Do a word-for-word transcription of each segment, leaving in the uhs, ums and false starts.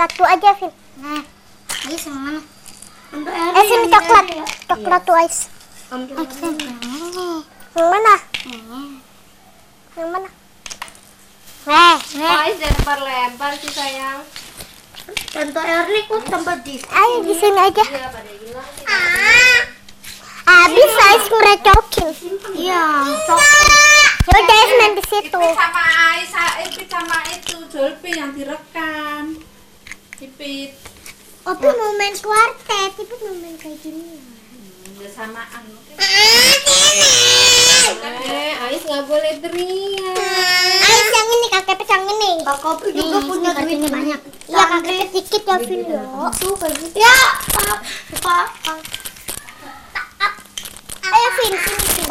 satu aja, Vin. Nah, Ais yang mana? Eh, sini coklat. Coklat tuh, Ais. Ambil yang ini. Yang mana? Yang mana? Nih, Oh, Ais lempar-lempar sih sayang. Tante Erni kok tempat di ayo di sini aja. Iya, pada hilang sih. Habis Ais merecokin. Iya. Yaudah, Ais main di situ. Ipit sama Ais, Ipit sama itu Jolpi yang direkam. Ipit. Opi mau main kuartet, Ipit mau main kayak gini. Udah samaan. Eh, Ais nggak boleh teriak. Ais yang ini, kakek pecang ini. Kakak Opi juga punya duitnya banyak. Iya, kakek sedikit ya, Vin. Tuh kayak gitu. Ya, Pak. Pak. Ayo, Vin, sini, Vin.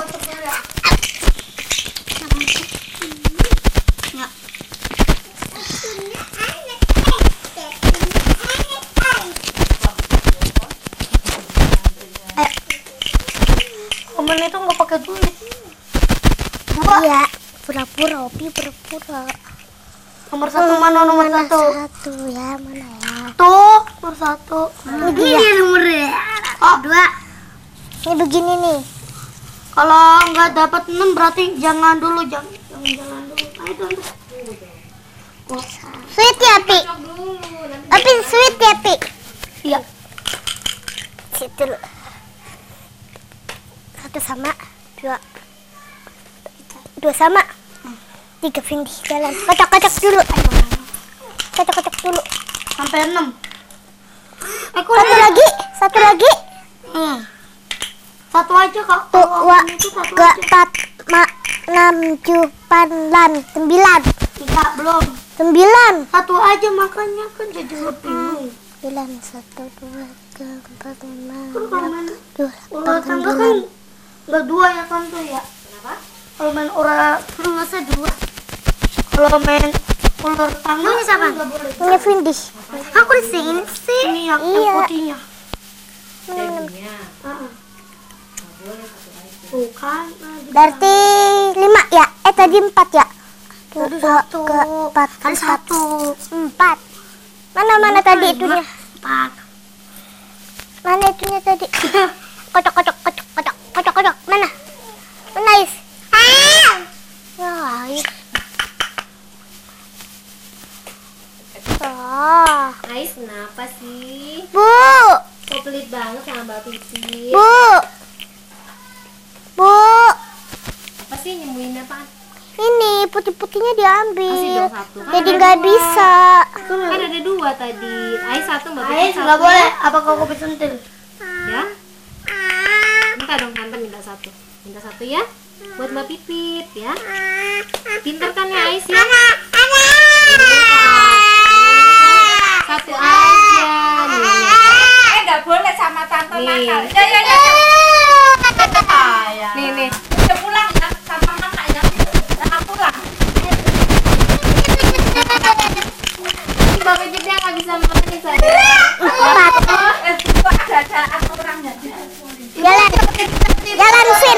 Komen itu nggak pakai duit. Iya, pura-pura, Opi pura-pura. Nomor satu mana nomor Mana satu? satu ya, mana ya? Tuh, nomor satu. Ini dia nomornya. Oh, dua. Ini begini nih. Kalau nggak dapat enam berarti jangan dulu, jangan jangan jalan dulu. Ayo tante. Sweet ya, Pi? Opi sweet ya, Pi? Iya. Situ dulu. Satu sama, dua. Dua sama. Tiga, Vindi, jalan. Kocok-kocok dulu. Kocok-kocok dulu. Sampai enam. Aku Satu lagi, satu lagi. Hmm. Satu aja kak. Tuh, Kalau dua, ini tuh satu tiga, aja. empat, lima, enam, tujuh, delapan, sembilan. Tiga belum. Sembilan. Satu aja makanya kan jadi lebih bingung. Sembilan, satu, dua, tiga, empat, lima, Kan kalau main dua, ular tangga kan nggak dua ya kan tuh ya. Kenapa? Kalau main ular tangga dua. Kalau main ular tangga Ini siapa? nggak boleh. Ini Vindi. Aku di sini sih. Ini yang, Iya. yang putihnya. Jadinya Heeh. nggak boleh satu Ais. Tuh kan. Nah, di- Berarti lima ya? Eh tadi empat ya? Dua, Tadi dua, satu. tiga, empat, Tadi empat, satu. empat. Mana mana tadi itunya? Empat. Mana itunya tadi? Kocok kocok kocok kocok kocok kocok. Mana? Mana Ais? Ah! Ya Ais. Oh, Ais kenapa sih? Bu, Kok pelit banget sama Mbak Pipit? Bu, Bu. Apa sih nyembuhin apaan? Ini putih-putihnya diambil. Kasih dong satu. Kan Jadi ada nggak dua. bisa. Kan ada dua tadi. Ais satu Mbak Pipit Ais satu. nggak boleh. Apa kau kopi sentil? Ya. Minta dong tante minta satu. Minta satu ya. Buat Mbak Pipit ya. Pinter kan ya Ais ya? Satu aja nih. Eh nggak boleh sama tante Nih. nakal. Ya ya ya. Nih nih. Udah pulang ya sama mama ya. Jangan pulang. Ini Mbak Pipit yang nggak bisa makan nih saya. Empat. Eh itu ada ada aturannya. Jalan, jalan Vin.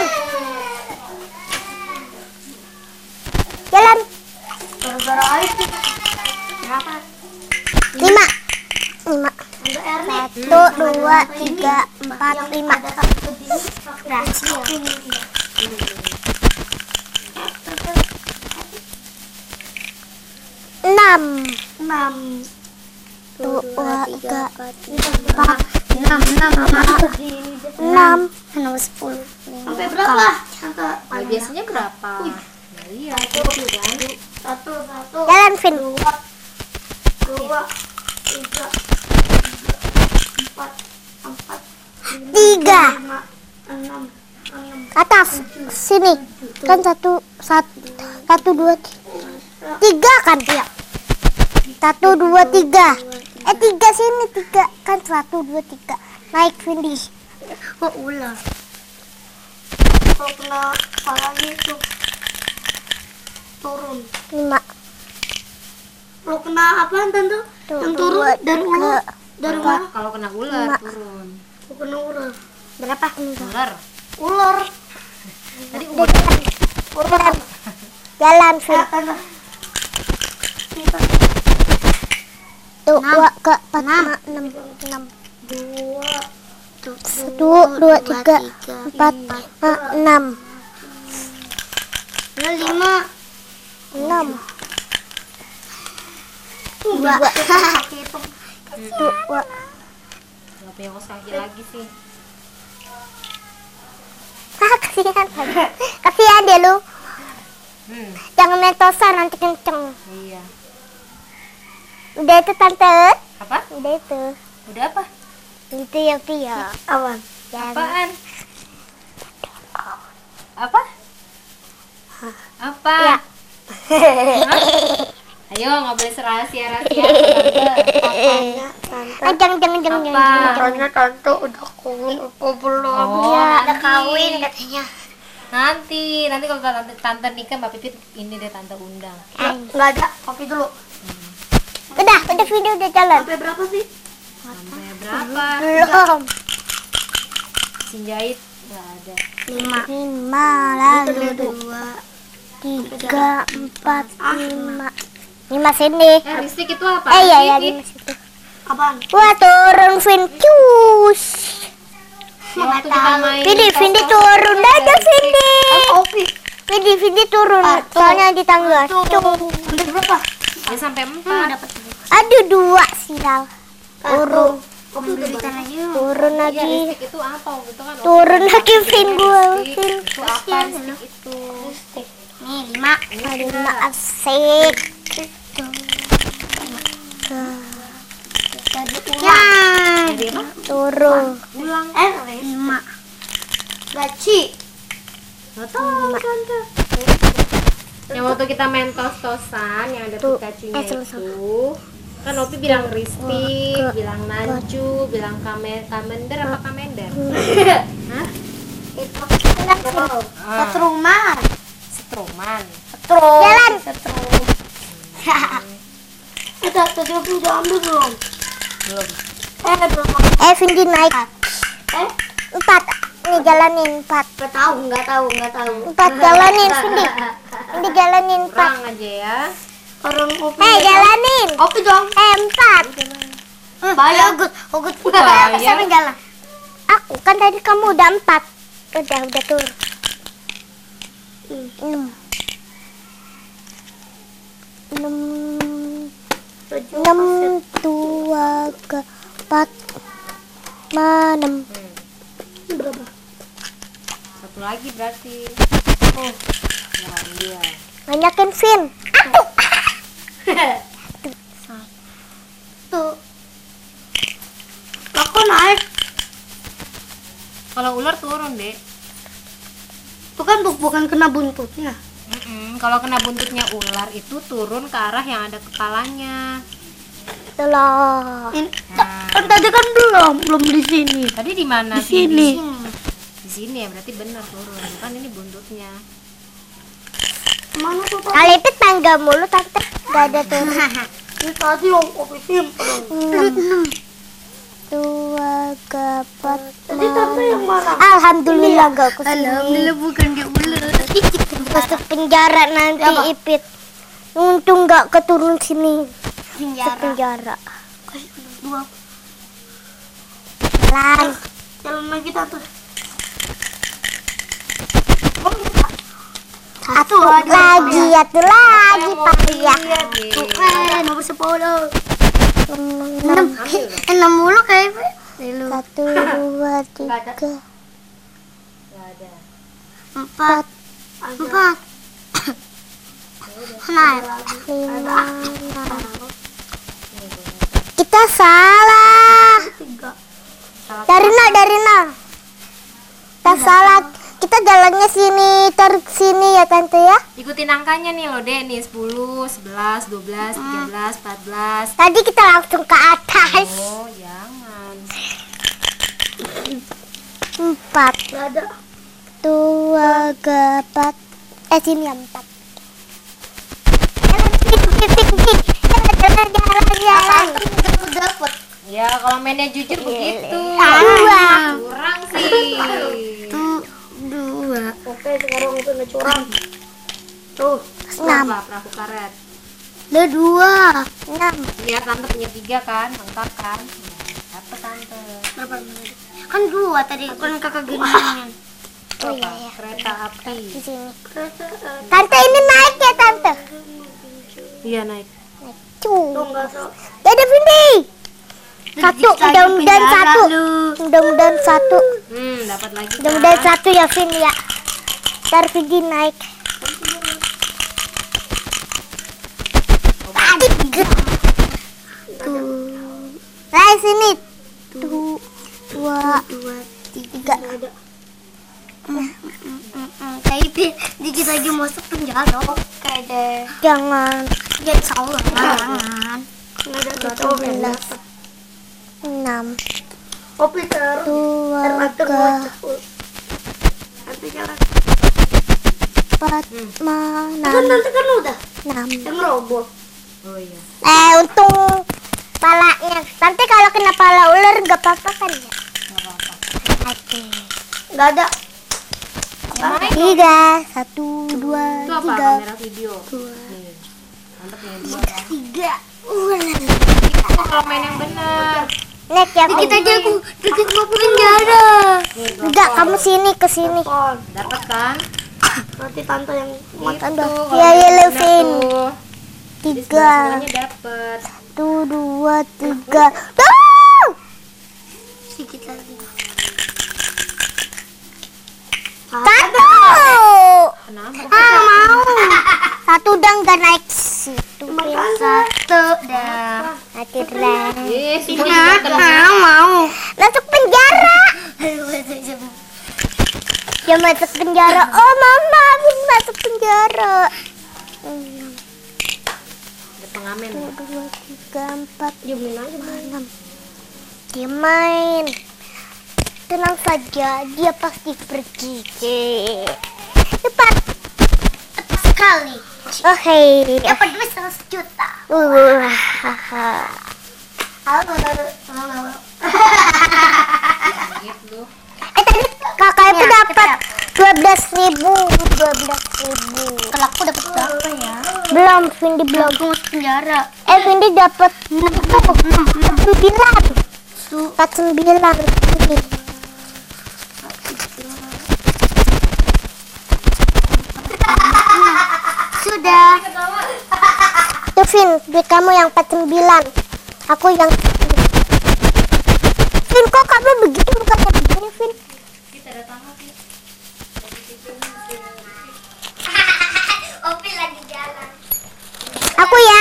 Jalan. Gara-gara Ais tuh. Berapa? Lima. Lima. Tante Erni. Satu, dua, tiga, empat, lima. Berhasil. Enam. Enam. Dua, tiga, Empat. Enam. Enam. enam. Enam, sepuluh. Sampai berapa? Tante. Nah, biasanya berapa? Nah, iya, itu kan. Satu. Satu. Jalan Vin. Dua. Dua. Tiga. Empat. Empat. Tiga. Lima. Enam. Enam. Atas. Sini. Kan satu, satu, satu, dua, tiga. Tiga kan? Iya. Satu, dua, tiga. Eh tiga sini tiga kan satu, dua, tiga. Naik Vindi. Oh ular. Kalau kena kepalanya itu turun. Lima. Kalau kena apaan tante? Tuh, Yang turun dua, dari tiga. ular. Dari mana? Kalau kena ular Lima. turun. Kalau kena ular. Berapa? Ular. Ular. Tadi ular. Jalan. Jalan Vin. Ya tante. Ini, Tante. dua ke empat lima enam enam Dua. satu dua tiga empat lima enam Dua, lima. enam Dua. Hitung. dua Nggak punya kos kaki lagi sih. ah kasihan kasihan dia lu Hmm, jangan mentosan nanti kenceng. iya. Udah itu tante, Apa? udah itu Udah apa? itu ya Pia Awan. Apaan? Apa? Apa? Ya. Hah? Ayo, nggak boleh rahasia-rahasia tante. ah, jangan jangan jangan Apa? jangan, jangan. Katanya tante udah kawin apa belum? Oh, Iya, nanti. Udah kawin katanya. Nanti, nanti kalau tante, tante nikah Mbak Pipit ini deh tante undang. Enggak ada. Kopi dulu. Udah udah video udah jalan Sampai berapa sih? Sampai berapa? belum Sinjahit nggak ada. Lima. lima lalu Dua. tiga empat lima lima sini Eh, listrik itu apa? eh iya ya Listrik? lima situ Apaan? wah turun Vincus Ya, waktu kita main Vindi Vindi turun dadah Vindi Kopi. Vindi Vindi turun Satu. soalnya di tangga Cung. Sampai berapa? ya, sampai empat. dapat. aduh dua sial turun Kopi udah di tanah yuk. turun Iya, lagi listrik itu apa? Gitu kan. turun lagi Vin gua Listrik Vin itu apa? Listrik itu. Nih, lima. lima asik Ya. Jadi apa? turun Ulang. Eh, lima. Gaci. Nggak tahu tante. Yang waktu kita main tos-tosan yang ada Tuh, Pikachu-nya eh, sama-sama. itu kan Opi bilang Risti, bilang Nanju, bilang Kamen Kamender apa Kamender? Hah? Itu. Ah, Setruman. Setroman. Setrum. Jalan. Setrum. Kita tadi aku udah ambil belum? Belum. Eh, belum. eh Vindi naik Eh, empat nih jalanin empat nggak tahu, nggak tahu, nggak tahu. empat jalanin Vindi Vindi jalanin empat Kurang aja ya. Orang kopi. eh jalanin Kopi dong. eh empat Bayar. Ogut, ogut. Bayar. Siapa yang jalan? aku kan tadi kamu udah empat udah udah turun enam enam Tujuh. enam dua ke empat lima enam Berapa? Satu lagi berarti. Oh, ya dia. banyakin Vin aku Tuh. Aku naik. Kalau ular turun, Dek. Itu kan bu- bukan kena buntutnya. Mm-mm, kalau kena buntutnya ular itu turun ke arah yang ada kepalanya. Telah Ini, kan tadi kan belum, belum di sini. Tadi di mana? Di sini. Di sini ya, berarti benar turun. Bukan ini buntutnya. Mana tuh? Pak? kali itu tangga mulu tante gak ada turun Ini tadi yang kopi simple. enam dua ke empat Tadi tante yang mana? alhamdulillah gak kesini bukan dia ular. masuk penjara nanti Siapa? Ipit untung gak keturun sini ke Penjara. penjara Dua. jalan Jalan lagi tante. satu lagi satu lagi Pak ya Tuh, eh, nomor sepuluh. enam Enam mulu kayak satu dua tiga Nggak ada. empat. Empat. Naik. lima enam kita salah Tiga. dari nol dari nol kita salah kita jalannya sini ter sini ya tante ya Ikutin angkanya nih loh, Dek. Nih sepuluh, sebelas, dua belas, tiga belas, empat belas. tadi kita langsung ke atas Oh, jangan. empat Gak ada. dua ke empat eh sini ya empat jalan jalan jalan jalan jalan Dapat dapat. Ya, kalau mainnya jujur begitu. dua Kurang sih. Tuh dua. Oke sekarang itu curang. Tuh. enam Apa perahu karet? Ada dua. enam. Lihat tante punya tiga kan, lengkap kan? Dapat tante. Berapa? Kan dua tadi kan kakak gini. Oh iya ya. Kereta api. Di sini. Tante ini naik ya tante. Iya naik. Cuy. Dadah Vindi. Satu, mudah-mudahan satu. Mudah-mudahan satu. Hmm, dapat lagi. Kan? Mudah-mudahan satu ya Vin ya. Ntar Vindi naik. Tiga. Tuh. Nah sini. Tuh. Dua. Dua, Tiga. Kayak dikit lagi masuk penjara. Kayak deh. Jangan. Ya salah. Jangan. Nggak ada tuh. Belas. Enam. Kopi terus. Dua. Terlalu Tapi jalan. Empat. Lima. Kan Enam. nanti kan udah. Enam. Yang roboh. Oh iya. Eh untung palanya. Nanti kalau kena pala ular nggak apa-apa kan ya? Nggak apa-apa. Oke. Nggak ada. Tiga. Satu. Dua. Itu apa? Tiga. Kamera video. Nih. Tante punya dua kan? Tiga. Ular. Itu kalau main yang benar. Nek ya. Dikit aja aku. Dikit mau penjara. Nih, Enggak, telepon. kamu sini ke sini. Dapat kan? Nanti tante yang Tanda. Tuh, Ya ya benar Levin. tuh. Jadi Tiga. semuanya dapat. Satu, dua, tiga. Tuh. sedikit lagi. Satu. Kenapa? Ah mau. Satu udah nggak naik situ. Satu dah. Akhirnya. Eh, sini Nah, juga nah, mau. Masuk penjara. Dia masuk penjara. Oh mama, habis masuk penjara. Hmm. ada pengamen. Satu, dua, tiga, empat, Diemin aja. enam. Dia main. Tenang saja, dia pasti pergi. Cepat. Sekali. Oke. Dapat duit seratus juta. Uh, haha. Halo, halo, halo. Gitu. Eh tadi kakak itu dapat dua belas ribu, dua belas ribu. Kalau aku dapat berapa ya? Belum, Vindi belum. Aku masuk penjara. Eh Vindi dapat sembilan, empat sembilan. Vindi. Sudah. Tuh Vin, duit kamu yang empat sembilan. Aku yang Vin, kok kamu begitu bukannya begini Vin? Opi lagi jalan. Aku ya.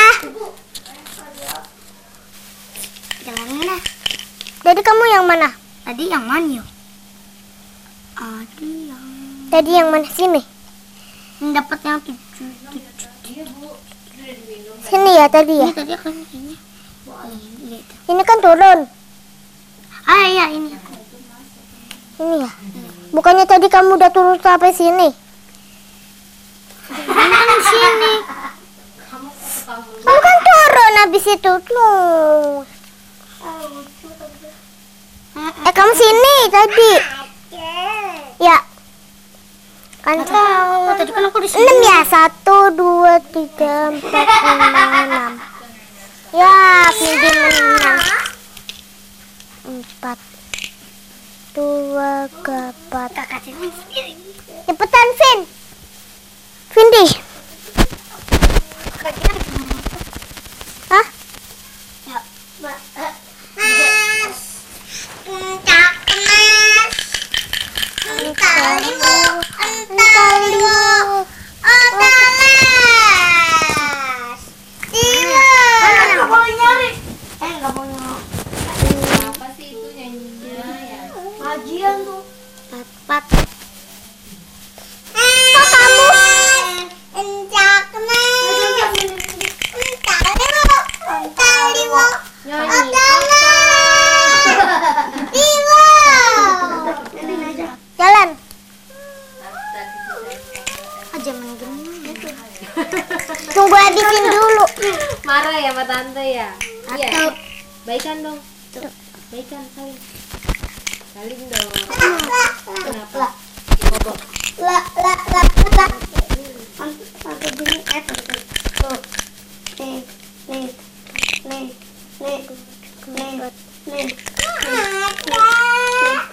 Jalan mana? Jadi kamu yang mana? Tadi yang mana yuk? Tadi yang Tadi yang mana sini? yang dapat yang tujuh. Sini ya tadi ya. Ini tadi kan ini. Ini. Ini kan turun. Ah iya ini. Ini ya. Bukannya tadi kamu udah turun sampai sini? Ini kan di sini. Kamu kan turun habis itu tuh. Eh kamu sini tadi. Ya. Kan Oh, tadi kan aku di sini. enam ya. Satu, dua, tiga, empat, lima, enam. Ya, Vindi menang. Empat, dua, empat. Kakak sini sendiri. Cepetan, Vin. Vindi. Hah? Ya. Puncak emas. Entalimu, entalimu, otalas. Tiga. Enggak mau nyari. Eh, enggak mau nyari. Apa sih itu nyanyinya ya? Kajian tuh. Empat. Kok kamu? Puncak emas. Entalimu, entalimu, Nyanyi. tiga. Jalan. Aja main gini. Tunggu habisin dulu. Marah ya sama tante ya? Iya. Atau Baikan dong. Baikan saling. Saling dong. Kenapa? la la la la. Sampai gini eh tuh. Tuh. Eh.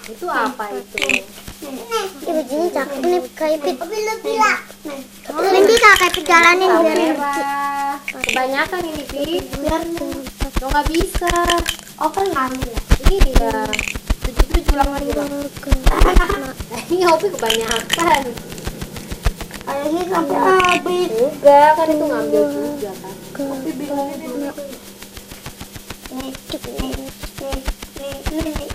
Itu apa itu? Ini bajunya cakep nih Kak Ipit. Nanti Kak Ipit jalanin Tahu biar merah. Kebanyakan ini, Pi. Biar Lo nggak bisa. open ngambil ya. Iya. Tujuh tujuh ulang lagi dong. Ini Opi kebanyakan. Kayaknya sampai habis. Enggak, kan itu ngambil juga kan. Tapi bilangnya dia dulu. Nih, nih, nih, nih, nih, nih.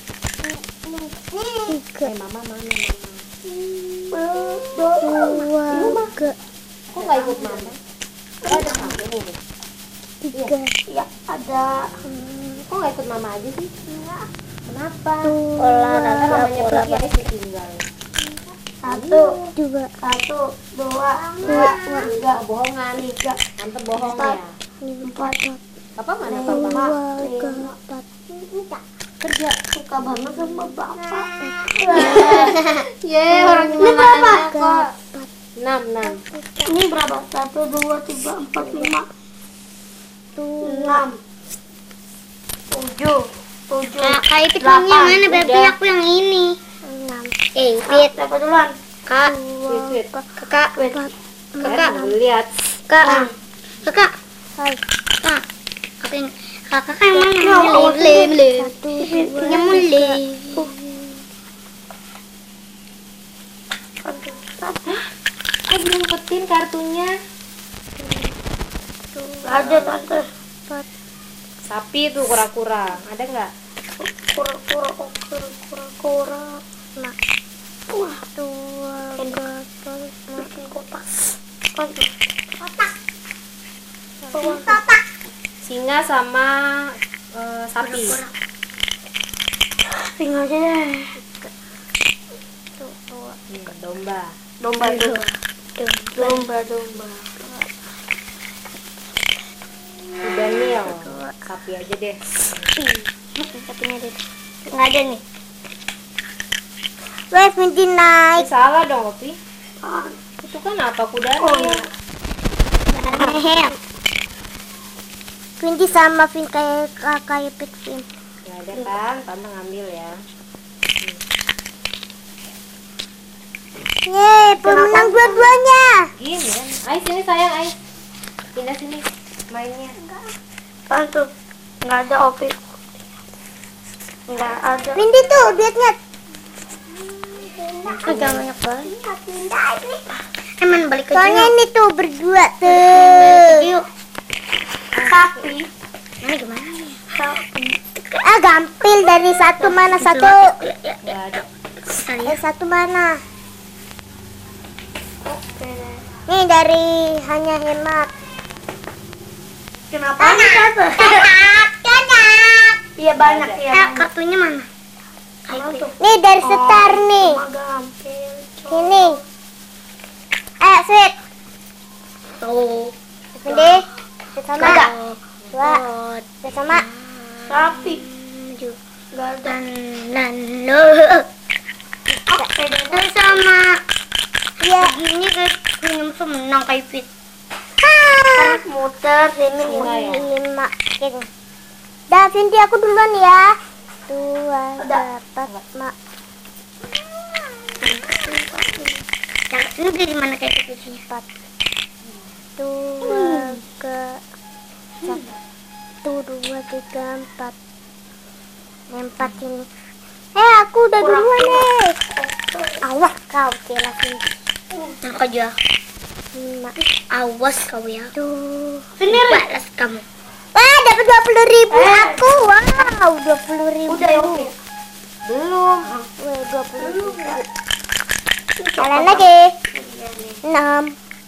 tiga, Eh, mama mana mama? dua, tiga, Kok nggak ikut mama? Oh, ada kamu. tiga, Ya, ada. Kok nggak ikut mama aja sih? Kenapa? olahraga, Namanya pola pergi Ais ditinggal. Satu, dua, satu, dua, dua, tiga, Oh, bohongan. tiga, Tante bohong ya. empat, Papa mana dua, papa? tiga, empat, Kerja. suka banget sama bapak. Ye, orang Ini berapa? kok. Enam, enam. Ini berapa? Satu, dua, tiga, empat, lima, dua. enam, tujuh, tujuh. Kak Kak Ipit Delapan, yang mana? Berarti udah. aku yang ini. Enam. Eh, Pit, Ipit. siapa duluan? Kak, Sweet, sweet. kakak, Pit. Kakak lihat. kak, kakak, kak, kakak yang kakak yang mana? Ya, Yang Allah. mulai, mulai. Yang mulai. Ah, belum petin kartunya. Gak ada tante. Sapi tuh kura-kura. Ada nggak? Kura-kura, oh, kura-kura, kura. Mak. Wah, dua, tiga, Bikin kotak. Kotak. Singa sama eh, sapi. Singa aja deh. Hmm, domba. Domba, domba. Domba, domba. Udah Nil. Sapi aja deh. Sapinya deh. Nggak ada nih. Wes, Minti naik. Eh, salah dong, Opi. Ah, Itu kan apa kuda Oh, Nil? Hehehe. Vinti sama Vin kayak kakak Ipit Vin. Nggak ada kan? Tante ngambil ya. Yeay, pemenang dua-duanya. Gini kan. Ais sini sayang, Ais. Pindah sini mainnya. Tante. Nggak ada opi. Nggak ada. Vinti tuh, duitnya. Agak banyak banget. Emang balik ke Soalnya ini tuh berdua tuh. Sapi. Nah, gimana nih? Sapi. Ah, gampil dari satu mana satu? Nggak ada. Eh, satu mana? Oke. Nih dari hanya hemat. Kenapa ini tante? Iya banyak ya. banyak. Kartunya mana? Mana tuh? Nih dari setar nih. Cuma gampil. Sini. Eh, sweet. Tuh. Ini. Sama. Enggak. Dua. Sama. Sapi. Tujuh. Nggak ada. Dan dan lo. Oke deh. Dan sama. Ya. Gini guys, minum semenang kayak fit. Terus muter sini Lima ya? Lima. Gitu. Dah, Vinti aku duluan ya. Dua, dapat mak. Yang ini dari mana kayak gitu? Empat. Dua, ke satu, dua, tiga, empat. Empat ini. Eh, aku udah duluan nih. Awas kau celah Vinti. Aku aja. Lima. Awas kau ya. Tuh. Sendiri. Balas kamu. Wah, dapat dua puluh ribu aku. Wow, dua puluh ribu. Udah ya oke. Belum. Wah, dua puluh ribu. Kalian lagi. Enam.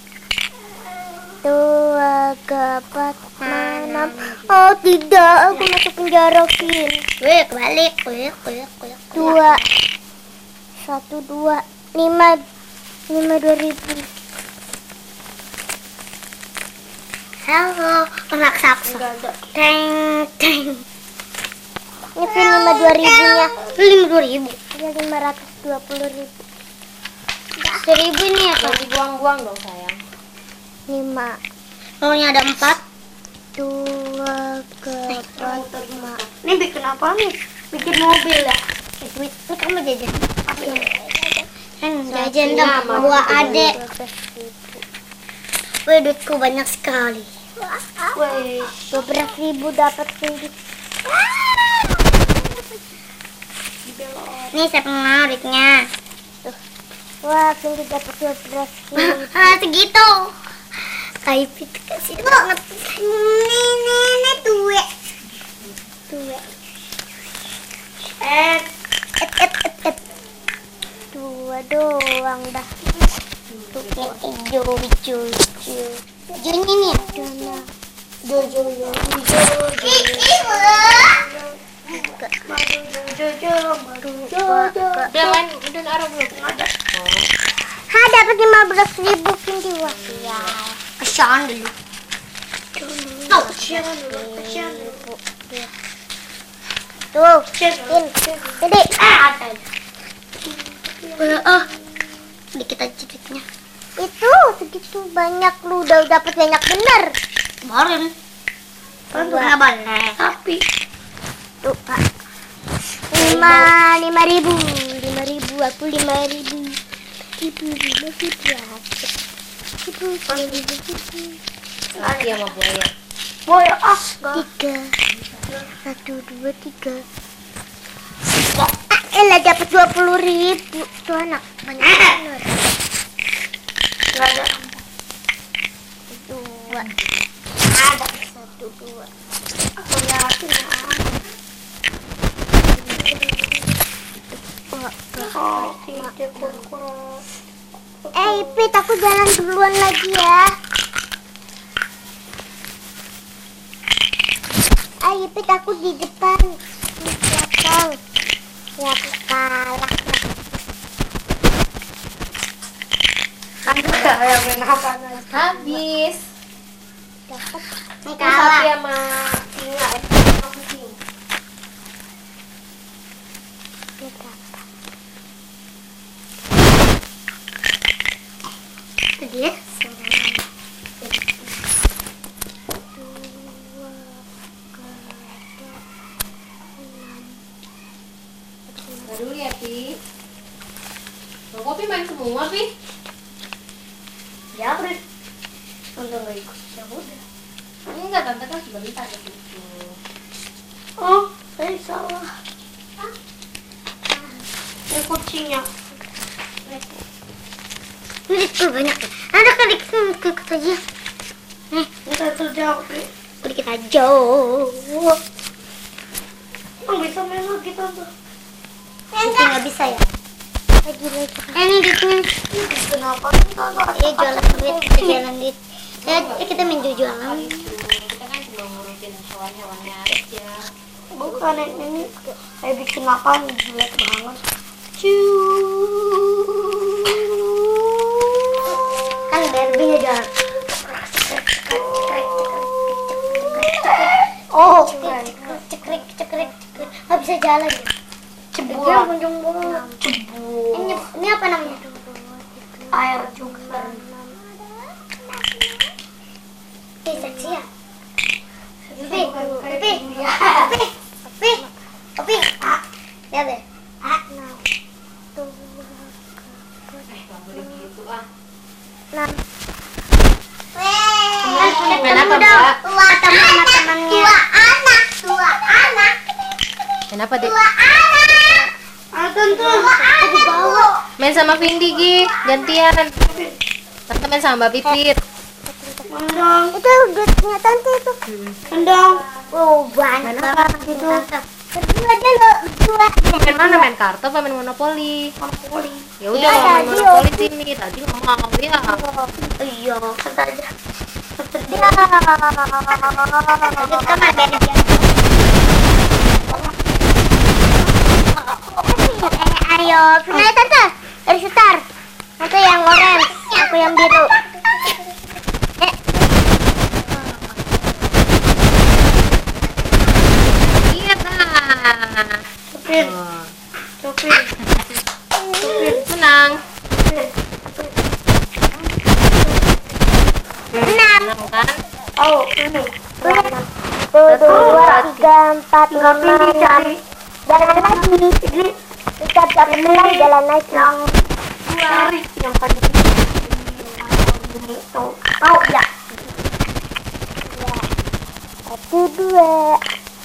Dua, empat, enam. Oh tidak, aku masuk penjara Vin. Wih, kebalik. Wih, wih, wih. Dua, satu, dua, lima, lima dua ribu. Halo, raksasa. Enggak ada. Teng, teng. Ini Vin lima dua ribunya. Lima dua ribu. Dia lima ratus dua puluh ribu. Seribu nih ya Jangan kak. dibuang-buang dong sayang. Lima, Nolnya ada empat. dua, empat, lima. Ini bikin apa nih? Bikin mobil ya? duit. Ini kamu jajan. Kan jajan dong buat adek. Wih, duitku banyak sekali. Wih, dua belas ribu dapat duit. Nih saya pengen duitnya. Tuh. Wah, Cindy dapat dua belas ribu. Ah, segitu. Kayak itu kasih banget. Nih, nih, nih, duit. Duit. eh, Et, et, et, et. Dua doang dah. Tuh, yang hijau, hijau, hijau. Hijau ini nih ya? Dona. jojo jojo Udah kan? Udah naruh belum? Ada. Ha, dapat lima belas ribu Cindy. Wah, ya. kesian dulu. Tuh, kesian dulu, kesian dulu. Tuh, Cin. Jadi, Ah, ada. Ah, dikit aja duitnya. itu segitu banyak lu udah dapat banyak bener. Kemarin kan punya banyak, tapi Tuh, Pak. Lima, lima ribu, lima ribu, aku lima ribu. Ibu, lima ribu aja. Ibu, lima ribu. Lagi sama buaya. boy ah Tiga, satu, dua, tiga. Ah, Ella dapat dua puluh ribu. Tuh anak, banyak bener. nggak ada. Dua, Ada. satu, dua. Aku yakin ya. Oh, tidak kurang. Eh, Ipit, aku jalan duluan lagi ya. Ayo, Ipit, aku di depan. Di belakang. Ya, aku kalah. Kan udah yang main apa? Habis. Dapat. Ini Kalah. sapi sama singa. Eh, sama kucing. Ini berapa? Itu dia. Nggak dulu ya, Pi. Loh, kok Pi main semua, Pi? Ya, Bri. Untung nggak ikut. Ya udah. Enggak, tante kan sebentar ke situ. Oh, saya salah. Ini kucingnya. Duitku banyak ya. Ada kali kita ikut aja. Nih, Kita kerja, Bri. sedikit aja. Nggak bisa main lagi, Tante. Nanti nggak bisa ya? Lagi lagi. Eh, ini duitnya. Kenapa? Tante? Iya, jualan duit, kita jualan duit. Ya, ya kita main jualan. Kita kan cuma ngurusin hewan-hewannya aja. Bukan ini. Saya bikin apa? Jelek banget. Kan Barbie-nya jualan. Oh, Cekrek, cekrek, cekrek. Nggak bisa jalan ya? cebur. Dia kunjung banget. Cebur. Ini, ini apa namanya? Air juga. Ih, seksi ya? Pipi, Bukan kayak Pipi, dulu ya. Pipi, Pipi, Pipi. Ah, lihat deh. Ah, enam, Eh, nggak boleh gitu ah. enam. Main apa, Mbak? Tua teman-temannya. Tua anak, tua anak, Main apa, Dek? Ah, Tante. Aku bawa. Main sama Vindi, Gi. Gantian. Tante main sama Mbak Pipit. Endang. Itu duitnya tante itu. Endang. Oh, banyak banget itu. Berdua aja lo, berdua. Main mana? Main kartu apa main monopoli? Monopoli. Ya udah, Ya, kalau main tadi monopoli sini. Tadi nggak mau ya. Iya, kata aja. Ya. Kita kan ada di Eh, ayo, pindah tante. Dari setar. Tante yang orange, aku yang biru. Eh, Iya, nah. Supir. Oh, Supir. menang. enam. Menang kan? Oh, ini. Satu, dua, tiga, empat, Nggak lima, pilih enam. cari. Jalan lagi. Ini dapat enam jalan lagi. Yang cari yang paling ini tuh. Oh ya. Satu dua.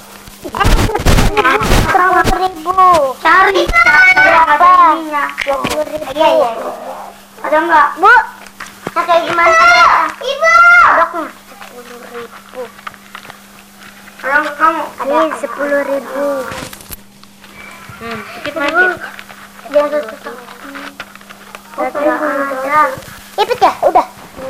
Seratus ribu. Cari. Cari apa? Dua puluh ribu. Iya iya. Ada nggak? Bu, nah kayak gimana? Ibu. Adoknya sepuluh ribu. Ada nggak kamu? Ada sepuluh ribu. Hmm, sedikit lagi. Jangan susah. Ada. Ipit ya, udah.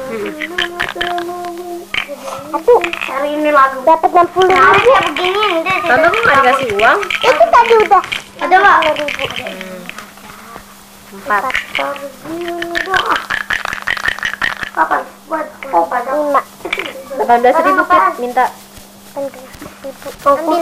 Satu. Cari ini lagu. Dapat enam puluh Cari ribu. ya begini. Tante kok nggak dikasih uang? Itu tadi udah. Ada nggak? Sepuluh ribu. Empat. Kapan? Buat oh pada Lima. Delapan belas ribu Pit, minta. Ambil.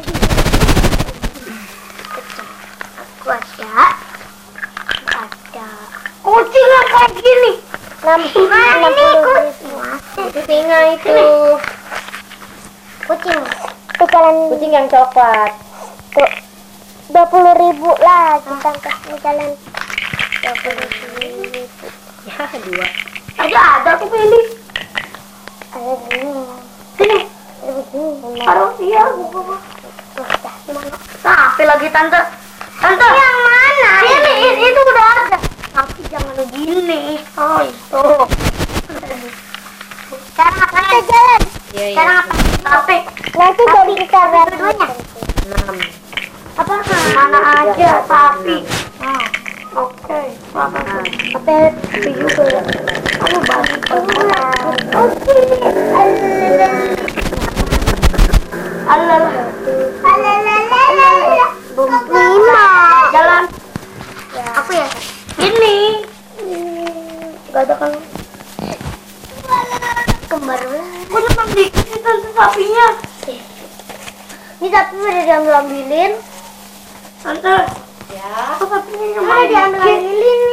aku ada. Ada. Kucing yang kayak gini. Enam enam puluh ribu. Itu singa itu. Kucing. Itu jalan Kucing yang coklat. tuh. Dua puluh ribu lah kita kasih jalan. Dua puluh ribu. Ya, dua. Ada ada aku pilih. Ada gini. Sini. Ada begini. Taruh iya. Tapi lagi tante. Tante. Yang mana? Ini ini itu udah ada. Tapi jangan begini. Oh itu. Sekarang kita jalan. Iya, iya. Sekarang apa? Tapi Nanti jadi kita dua-duanya. Enam. Apa? Mana aja sapi. Oh, oke. Apa? Apel juga. Aku balik. Oke. Alalah. Alalalala. Lima. Jalan. Apa ya? Ini. Gak ada kan? Kembar. Kok cuma dikit sih tante sapinya? Ini sapi udah diambil ambilin. Tante. Ya. Kok sapinya cuma Mana diambil dikit? ambilin?